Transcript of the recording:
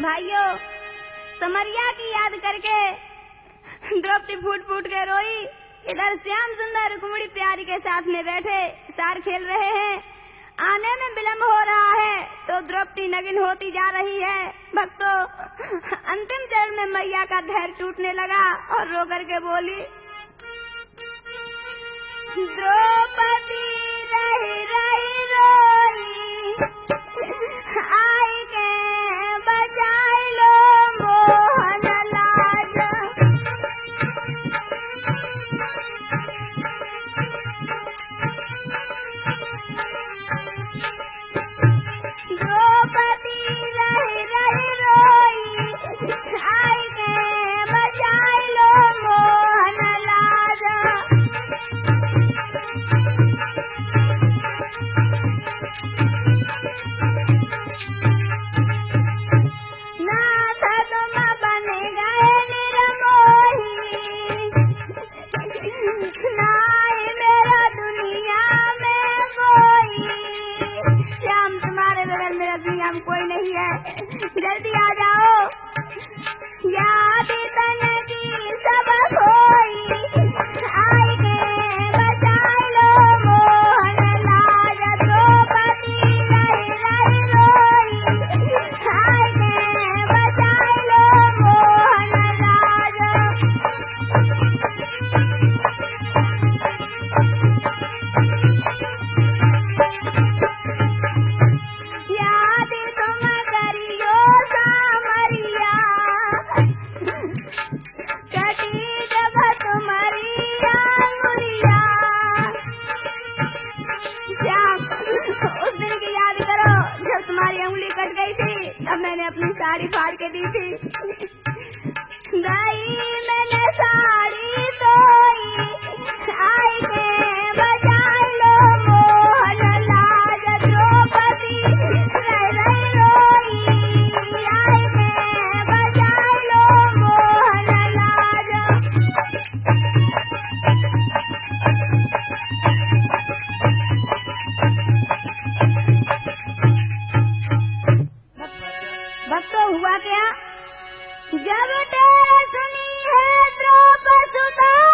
भाइयों, समरिया की याद करके द्रौपदी फूट फूट के रोई। इधर श्याम सुंदर रुक्मिणी प्यारी के साथ में बैठे सार खेल रहे हैं। आने में विलम्ब हो रहा है तो द्रौपदी नगिन होती जा रही है। भक्तों, अंतिम चरण में मैया का धैर्य टूटने लगा और रो करके बोली, द्रौपदी रही रही रोई, आई के बचाई लो मोहन लाज। द्रौपदी रही रही रोई, आई के बचाई लो मोहन लाज। कोई नहीं है, जल्दी आ जाओ। याद तन की सब खोई, आई के बचाई लो मोहन लाज। द्रौपदी रही रही रोई, आई के बचाई लो मोहन लाज। मैंने अपनी साड़ी फाड़ के दी थी। दाई मैंने साड़ी धोई, आई के बचाई लो मोहन लाज। द्रौपदी रही रही रोई, आई के बचाई लो मोहन लाज। भक्तों, हुआ क्या? जब टेर सुनी है द्रौपदी सुता